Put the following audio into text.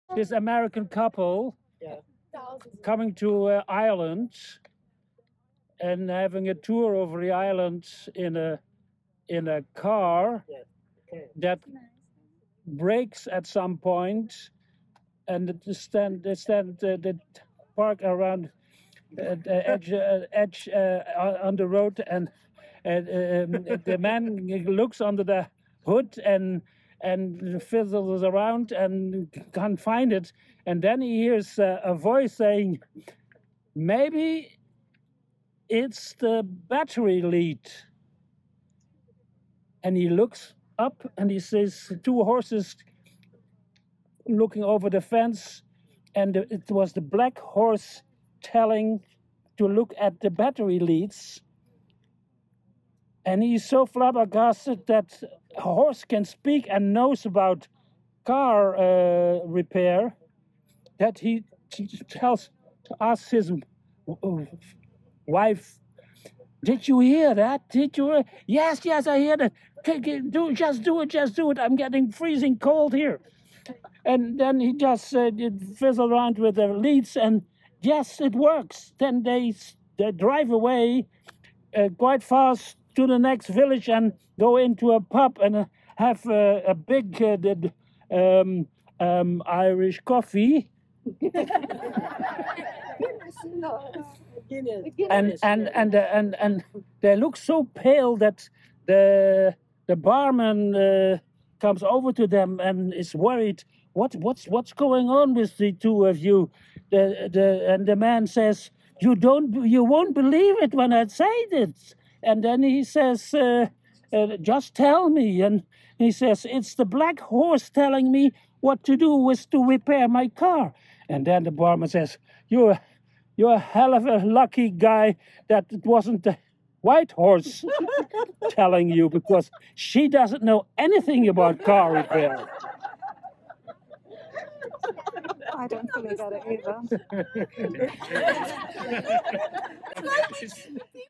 this American couple coming to Ireland and having a tour over the island in a car that breaks at some point, and they park around the edge on the road, and the man looks under the hood and fizzles around and can't find it, and then he hears a voice saying, maybe it's the battery lead. And he looks up and he sees two horses looking over the fence, and it was the black horse telling to look at the battery leads. And he's so flabbergasted that a horse can speak and knows about car repair that he asks his wife, did you hear that? Did you? Yes, I hear that. Just do it. I'm getting freezing cold here. And then he just fizzle around with the leads, and yes, it works. Then they drive away quite fast to the next village and go into a pub and have a big Irish coffee. And they look so pale that the barman comes over to them and is worried. What's going on with the two of you? And the man says, you won't believe it when I say it. And then he says, just tell me. And he says, it's the black horse telling me what to do with to repair my car. And then the barman says, you're a hell of a lucky guy that it wasn't the white horse telling you, because she doesn't know anything about car repair. I don't fully get it either.